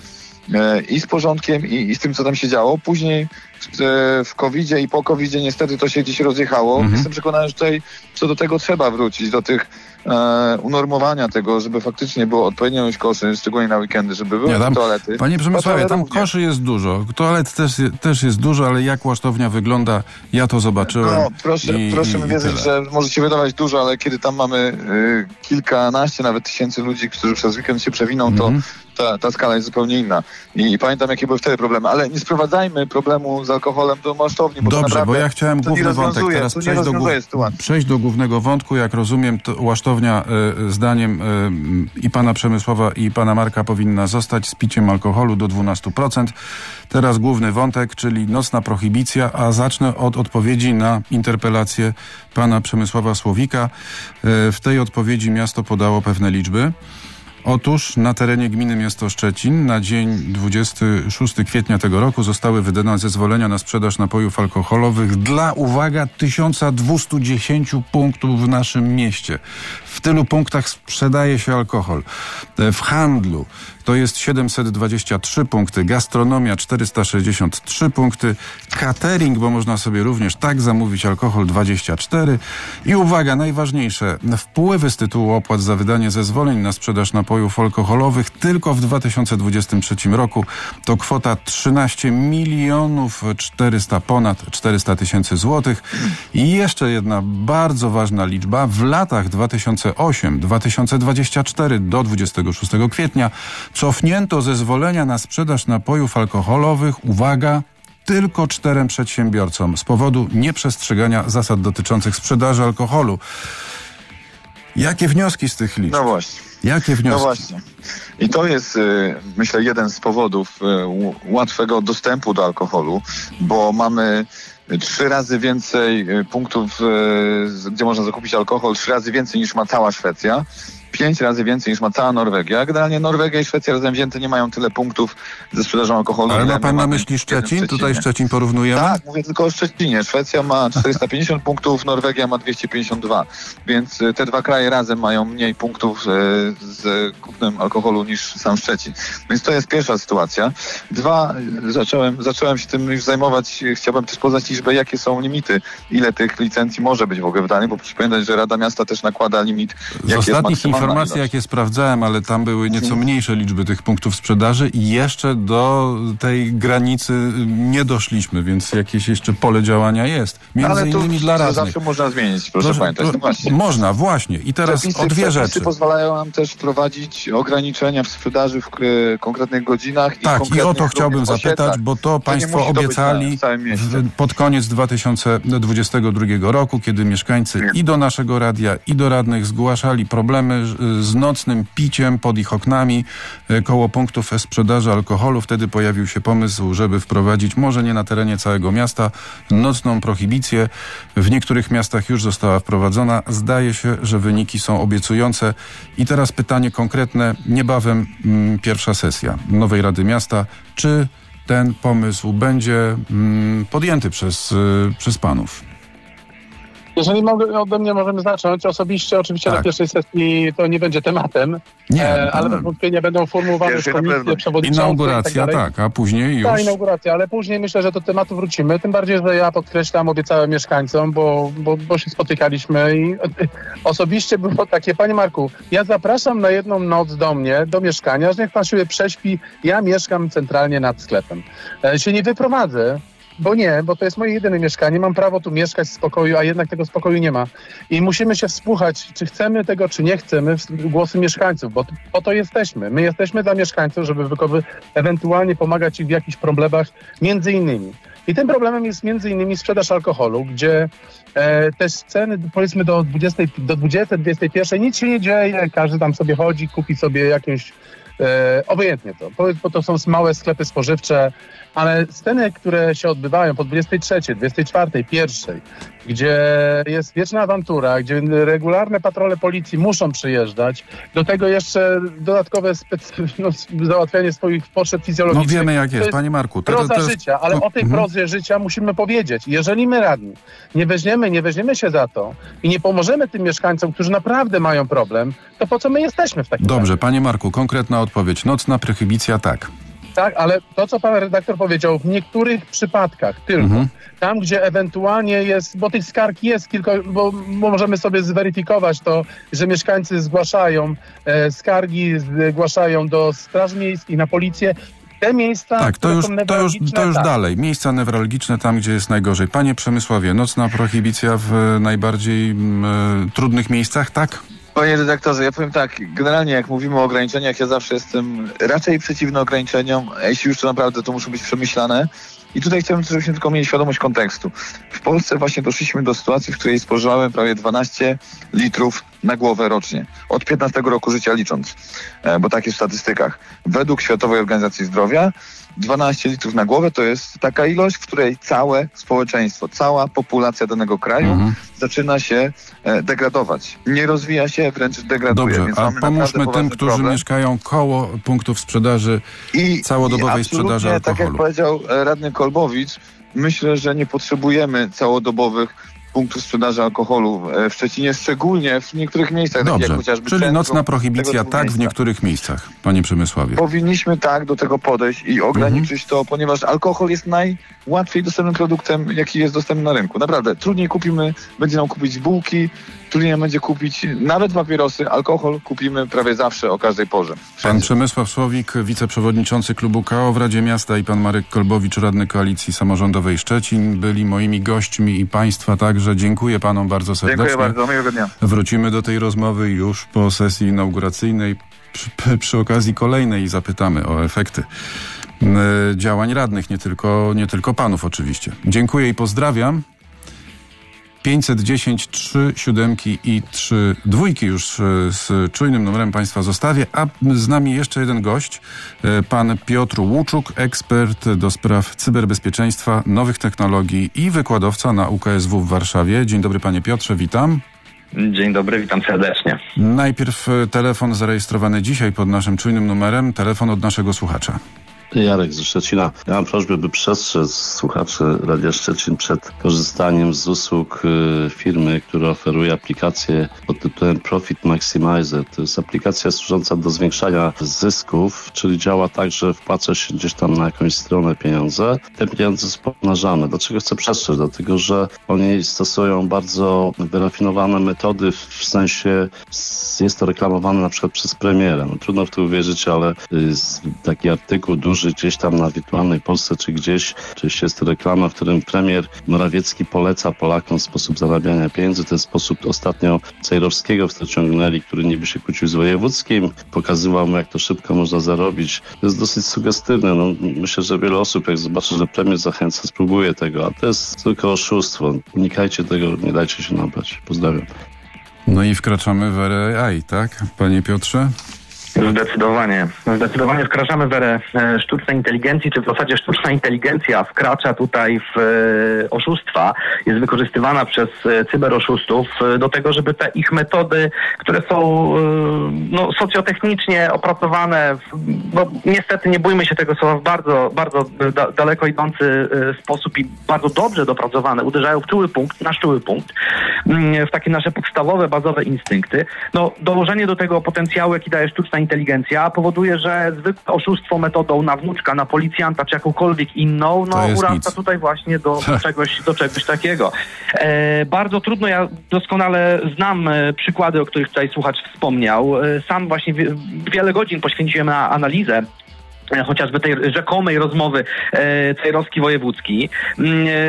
e, i z porządkiem, i, i z tym, co tam się działo. Później w, w kowidzie i po kowidzie niestety to się gdzieś rozjechało. Mhm. Jestem przekonany, że tutaj co do tego trzeba wrócić, do tych e, unormowania tego, żeby faktycznie było odpowiednio ilość koszy, szczególnie na weekendy, żeby były Nie, tam, toalety. Panie Przemysławie, tam również. Koszy jest dużo, toalet też, też jest dużo, ale jak łasztownia wygląda, ja to zobaczyłem. No, proszę, i, proszę mi wierzyć, że może się wydawać dużo, ale kiedy tam mamy y, kilkanaście nawet tysięcy ludzi, którzy przez weekend się przewiną, mhm. to ta, ta skala jest zupełnie inna. I, I pamiętam, jakie były wtedy problemy. Ale nie sprowadzajmy problemu z alkoholem do masztowni. Bo Dobrze, to bo ja chciałem główny wątek teraz przejść do, przejść do głównego wątku. Jak rozumiem, to łasztownia y, zdaniem y, i pana Przemysława, i pana Marka powinna zostać z piciem alkoholu do dwunastu procent. Teraz główny wątek, czyli nocna prohibicja, a zacznę od odpowiedzi na interpelację pana Przemysława Słowika. Y, w tej odpowiedzi miasto podało pewne liczby. Otóż na terenie gminy miasto Szczecin na dzień dwudziestego szóstego kwietnia tego roku zostały wydane zezwolenia na sprzedaż napojów alkoholowych dla, uwaga, tysiąc dwieście dziesięć punktów w naszym mieście. W tylu punktach sprzedaje się alkohol. W handlu to jest siedemset dwadzieścia trzy punkty, gastronomia czterysta sześćdziesiąt trzy punkty, catering, bo można sobie również tak zamówić alkohol, dwadzieścia cztery i uwaga, najważniejsze, wpływy z tytułu opłat za wydanie zezwoleń na sprzedaż napojów alkoholowych tylko w dwa tysiące dwudziestym trzecim roku to kwota trzynaście milionów czterysta, ponad czterysta tysięcy złotych. I jeszcze jedna bardzo ważna liczba, w latach dwa tysiące ósmym do dwa tysiące dwudziestego czwartego do dwudziestego szóstego kwietnia cofnięto zezwolenia na sprzedaż napojów alkoholowych, uwaga, tylko czterem przedsiębiorcom z powodu nieprzestrzegania zasad dotyczących sprzedaży alkoholu. Jakie wnioski z tych liczb? No właśnie. Jakie wnioski? No właśnie. I to jest, myślę, jeden z powodów łatwego dostępu do alkoholu, bo mamy trzy razy więcej punktów, gdzie można zakupić alkohol, trzy razy więcej niż ma cała Szwecja. Pięć razy więcej niż ma cała Norwegia. Generalnie Norwegia i Szwecja razem wzięte nie mają tyle punktów ze sprzedażą alkoholu. Ale ma pan na myśli Szczecin? Tutaj Szczecin porównujemy? Tak, mówię tylko o Szczecinie. Szwecja ma czterysta pięćdziesiąt punktów, Norwegia ma dwieście pięćdziesiąt dwa. Więc te dwa kraje razem mają mniej punktów z kupnem alkoholu niż sam Szczecin. Więc to jest pierwsza sytuacja. Dwa, zacząłem, zacząłem się tym już zajmować. Chciałbym też poznać liczbę, jakie są limity, ile tych licencji może być w ogóle wydanych, bo proszę pamiętać, że Rada Miasta też nakłada limit, jaki jest maksymalny. Informacje, jakie sprawdzałem, ale tam były nieco mniejsze liczby tych punktów sprzedaży i jeszcze do tej granicy nie doszliśmy, więc jakieś jeszcze pole działania jest. Między ale innymi dla radnych. Zawsze można zmienić, proszę, proszę pamiętać. No właśnie. Można, właśnie. I teraz przepisy, o dwie przepisy rzeczy. pozwalają nam też wprowadzić ograniczenia w sprzedaży w konkretnych godzinach. I tak, i o to chciałbym zapytać, bo to, to państwo obiecali w, pod koniec dwa tysiące dwudziestego drugiego roku, kiedy mieszkańcy nie. i do naszego radia, i do radnych zgłaszali problemy z nocnym piciem pod ich oknami koło punktów sprzedaży alkoholu. Wtedy pojawił się pomysł, żeby wprowadzić, może nie na terenie całego miasta, nocną prohibicję. W niektórych miastach już została wprowadzona. Zdaje się, że wyniki są obiecujące. I teraz pytanie konkretne. Niebawem mm, pierwsza sesja Nowej Rady Miasta. Czy ten pomysł będzie mm, podjęty przez, y, przez panów? Jeżeli mogę, ode mnie możemy zacząć, osobiście oczywiście tak. Na pierwszej sesji to nie będzie tematem, nie, e, ale bez wątpienia będą formułowane w komisji przewodniczącej. Inauguracja, tak, tak, a później już... Tak, inauguracja, ale później myślę, że do tematu wrócimy, tym bardziej, że ja podkreślam, obiecałem mieszkańcom, bo, bo, bo się spotykaliśmy i osobiście było takie, panie Marku, ja zapraszam na jedną noc do mnie, do mieszkania, że niech pan się prześpi, ja mieszkam centralnie nad sklepem. E, się nie wyprowadzę, bo nie, bo to jest moje jedyne mieszkanie, mam prawo tu mieszkać w spokoju, a jednak tego spokoju nie ma. I musimy się wsłuchać, czy chcemy tego, czy nie chcemy, w głosy mieszkańców, bo po to jesteśmy. My jesteśmy dla mieszkańców, żeby wykowy- ewentualnie pomagać im w jakichś problemach, między innymi. I tym problemem jest między innymi sprzedaż alkoholu, gdzie e, te sceny, powiedzmy do dwudziestej, do dwudziestej, dwudziestej pierwszej nic się nie dzieje, każdy tam sobie chodzi, kupi sobie jakieś, e, obojętnie to, bo to są małe sklepy spożywcze, ale sceny, które się odbywają po dwudziestej trzeciej, dwudziestej czwartej, pierwszej, gdzie jest wieczna awantura, gdzie regularne patrole policji muszą przyjeżdżać, do tego jeszcze dodatkowe specy- no, załatwianie swoich potrzeb fizjologicznych. No wiemy jak jest, jest panie Marku. To, proza to jest... życia, ale no, o tej prozie mm. życia musimy powiedzieć. Jeżeli my radni nie weźmiemy, nie weźmiemy się za to i nie pomożemy tym mieszkańcom, którzy naprawdę mają problem, to po co my jesteśmy w takim Dobrze, razie? Panie Marku, konkretna odpowiedź. Nocna prohibicja tak. Tak, ale to, co pan redaktor powiedział, w niektórych przypadkach tylko, mhm. tam, gdzie ewentualnie jest, bo tych skarg jest kilka, bo możemy sobie zweryfikować to, że mieszkańcy zgłaszają e, skargi, zgłaszają do Straży Miejskiej, na policję. Te miejsca, tak, to już, to już, to już tak. dalej. Miejsca newralgiczne tam, gdzie jest najgorzej. Panie Przemysławie, nocna prohibicja w najbardziej m, trudnych miejscach, tak? Panie redaktorze, ja powiem tak, generalnie jak mówimy o ograniczeniach, ja zawsze jestem raczej przeciwny ograniczeniom, a jeśli już to naprawdę, to muszą być przemyślane. I tutaj chciałbym, żebyśmy tylko mieli świadomość kontekstu. W Polsce właśnie doszliśmy do sytuacji, w której spożywałem prawie dwanaście litrów na głowę rocznie. Od piętnastego roku życia licząc, bo tak jest w statystykach. Według Światowej Organizacji Zdrowia dwanaście litrów na głowę to jest taka ilość, w której całe społeczeństwo, cała populacja danego kraju mhm. zaczyna się e, degradować. Nie rozwija się, wręcz degraduje. Dobrze, Więc a mamy pomóżmy tym, którzy problem. mieszkają koło punktów sprzedaży, I, całodobowej i sprzedaży alkoholu. Tak jak powiedział radny Kolbowicz, myślę, że nie potrzebujemy całodobowych punktów sprzedaży alkoholu w Szczecinie, szczególnie w niektórych miejscach. Dobrze, jak chociażby czyli centrum, nocna prohibicja tak miejsca. W niektórych miejscach, panie Przemysławie. Powinniśmy tak do tego podejść i ograniczyć mhm. to, ponieważ alkohol jest najłatwiej dostępnym produktem, jaki jest dostępny na rynku. Naprawdę, trudniej kupimy, będzie nam kupić bułki, trudniej nam będzie kupić nawet papierosy, alkohol kupimy prawie zawsze o każdej porze. Wszędzie. Pan Przemysław Słowik, wiceprzewodniczący klubu K O w Radzie Miasta i pan Marek Kolbowicz, radny Koalicji Samorządowej Szczecin byli moimi gośćmi i państwa także. Dziękuję panom bardzo serdecznie. Dziękuję bardzo, miłego dnia. Wrócimy do tej rozmowy już po sesji inauguracyjnej przy, przy okazji kolejnej i zapytamy o efekty y, działań radnych, nie tylko, nie tylko panów oczywiście. Dziękuję i pozdrawiam. pięćset dziesięć trzy siódemki i trzy dwójki już z czujnym numerem państwa zostawię, a z nami jeszcze jeden gość, pan Piotr Łuczuk, ekspert do spraw cyberbezpieczeństwa, nowych technologii i wykładowca na U K S W w Warszawie. Dzień dobry panie Piotrze, witam. Dzień dobry, witam serdecznie. Najpierw telefon zarejestrowany dzisiaj pod naszym czujnym numerem, telefon od naszego słuchacza. Jarek ze Szczecina. Ja mam prośbę, by przestrzec słuchaczy Radia Szczecin przed korzystaniem z usług y, firmy, która oferuje aplikację pod tytułem Profit Maximizer. To jest aplikacja służąca do zwiększania zysków, czyli działa tak, że wpłaca się gdzieś tam na jakąś stronę pieniądze. Te pieniądze są pomnażane. Dlaczego chcę przestrzec? Dlatego, że oni stosują bardzo wyrafinowane metody, w sensie jest to reklamowane na przykład przez premiera. No, trudno w to uwierzyć, ale jest taki artykuł duży gdzieś tam na Wirtualnej Polsce, czy gdzieś, oczywiście jest to reklama, w którym premier Morawiecki poleca Polakom sposób zarabiania pieniędzy. Ten sposób ostatnio Cejrowskiego w to ciągnęli, który niby się kłócił z wojewódzkim, pokazywał mu, jak to szybko można zarobić. To jest dosyć sugestywne. No, myślę, że wiele osób, jak zobaczy, że premier zachęca, spróbuje tego, a to jest tylko oszustwo. Unikajcie tego, nie dajcie się nabrać. Pozdrawiam. No i wkraczamy w erę A I, tak, panie Piotrze? Zdecydowanie. Zdecydowanie wkraczamy w erę e, sztucznej inteligencji, czy w zasadzie sztuczna inteligencja wkracza tutaj w e, oszustwa, jest wykorzystywana przez e, cyberoszustów e, do tego, żeby te ich metody, które są e, no, socjotechnicznie opracowane, w, no niestety nie bójmy się tego słowa, w bardzo, bardzo da, daleko idący e, sposób i bardzo dobrze dopracowane, uderzają w czuły punkt, nasz czuły punkt, w takie nasze podstawowe, bazowe instynkty. No, dołożenie do tego potencjału, jaki daje sztuczna inteligencja, powoduje, że zwykłe oszustwo metodą na wnuczka, na policjanta, czy jakąkolwiek inną, no urasta nic. Tutaj właśnie do, do, czegoś, do czegoś takiego. E, bardzo trudno, ja doskonale znam e, przykłady, o których tutaj słuchacz wspomniał. E, sam właśnie wie, wiele godzin poświęciłem na analizę chociażby tej rzekomej rozmowy e, Cejrowski-Wojewódzki e,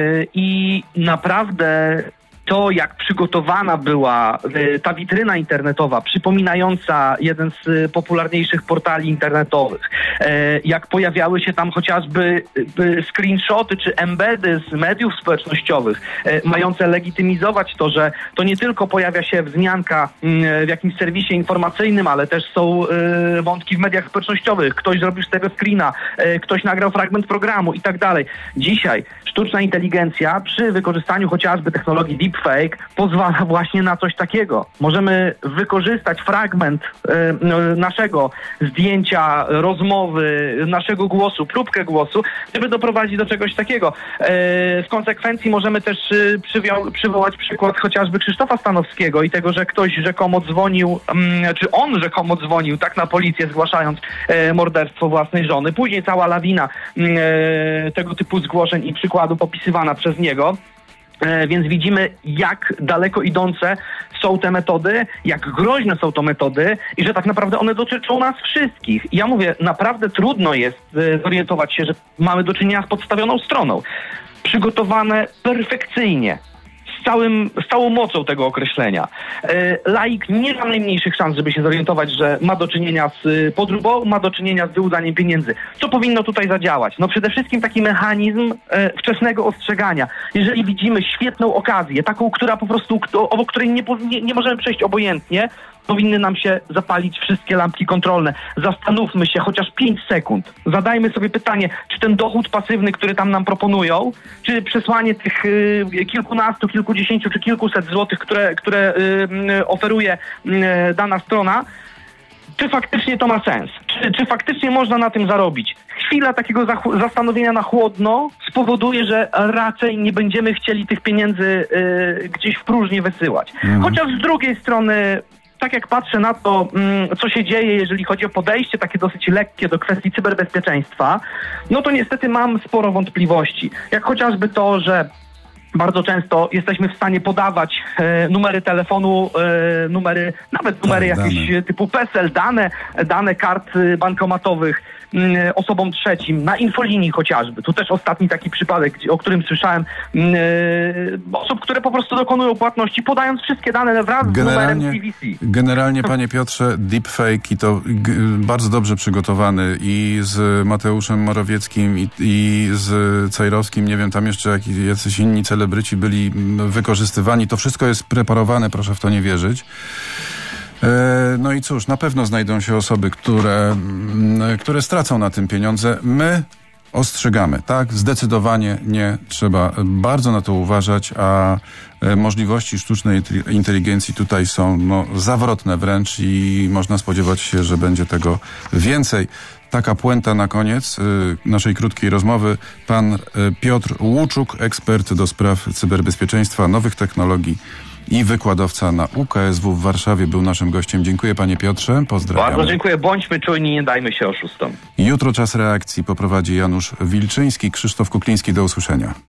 i naprawdę to, jak przygotowana była ta witryna internetowa, przypominająca jeden z popularniejszych portali internetowych, jak pojawiały się tam chociażby screenshoty czy embedy z mediów społecznościowych, mające legitymizować to, że to nie tylko pojawia się wzmianka w jakimś serwisie informacyjnym, ale też są wątki w mediach społecznościowych. Ktoś zrobił z tego screena, ktoś nagrał fragment programu i tak dalej. Dzisiaj sztuczna inteligencja przy wykorzystaniu chociażby technologii deep deepfake pozwala właśnie na coś takiego. Możemy wykorzystać fragment e, naszego zdjęcia, rozmowy, naszego głosu, próbkę głosu, żeby doprowadzić do czegoś takiego. E, w konsekwencji możemy też e, przywią- przywołać przykład chociażby Krzysztofa Stanowskiego i tego, że ktoś rzekomo dzwonił, mm, czy on rzekomo dzwonił tak na policję, zgłaszając e, morderstwo własnej żony. Później cała lawina e, tego typu zgłoszeń i przykładów opisywana przez niego. E, więc widzimy, jak daleko idące są te metody, jak groźne są to metody i że tak naprawdę one dotyczą nas wszystkich. I ja mówię, naprawdę trudno jest e, zorientować się, że mamy do czynienia z podstawioną stroną. Przygotowane perfekcyjnie. Z, całym, z całą mocą tego określenia. E, laik nie ma najmniejszych szans, żeby się zorientować, że ma do czynienia z podróbą, ma do czynienia z wyłudzaniem pieniędzy. Co powinno tutaj zadziałać? No przede wszystkim taki mechanizm e, wczesnego ostrzegania. Jeżeli widzimy świetną okazję, taką, która po prostu, obok której nie, nie, nie możemy przejść obojętnie, powinny nam się zapalić wszystkie lampki kontrolne. Zastanówmy się chociaż pięć sekund. Zadajmy sobie pytanie, czy ten dochód pasywny, który tam nam proponują, czy przesłanie tych y, kilkunastu, kilkudziesięciu czy kilkuset złotych, które, które y, oferuje y, dana strona, czy faktycznie to ma sens? Czy, czy faktycznie można na tym zarobić? Chwila takiego zach- zastanowienia na chłodno spowoduje, że raczej nie będziemy chcieli tych pieniędzy y, gdzieś w próżnię wysyłać. Mhm. Chociaż z drugiej strony, tak jak patrzę na to, co się dzieje, jeżeli chodzi o podejście takie dosyć lekkie do kwestii cyberbezpieczeństwa, no to niestety mam sporo wątpliwości. Jak chociażby to, że bardzo często jesteśmy w stanie podawać e, numery telefonu, e, numery, nawet numery tak, jakieś dane. Typu PESEL, dane, dane kart bankomatowych m, osobom trzecim, na infolinii chociażby. Tu też ostatni taki przypadek, o którym słyszałem, m, osób, które po prostu dokonują płatności, podając wszystkie dane wraz z numerem P V C. Generalnie, panie Piotrze, deepfake i to g- bardzo dobrze przygotowany i z Mateuszem Morawieckim i, i z Cejrowskim, nie wiem, tam jeszcze jak, jacyś inni celebryci byli wykorzystywani. To wszystko jest preparowane, proszę w to nie wierzyć. No i cóż, na pewno znajdą się osoby, które, które stracą na tym pieniądze. My ostrzegamy, tak? Zdecydowanie nie. Trzeba bardzo na to uważać, a możliwości sztucznej inteligencji tutaj są no, zawrotne wręcz i można spodziewać się, że będzie tego więcej. Taka puenta na koniec y, naszej krótkiej rozmowy. Pan y, Piotr Łuczuk, ekspert do spraw cyberbezpieczeństwa, nowych technologii i wykładowca na U K S W w Warszawie, był naszym gościem. Dziękuję, panie Piotrze. Pozdrawiam. Bardzo dziękuję. Bądźmy czujni, nie dajmy się oszustom. Jutro Czas Reakcji poprowadzi Janusz Wilczyński. Krzysztof Kukliński, do usłyszenia.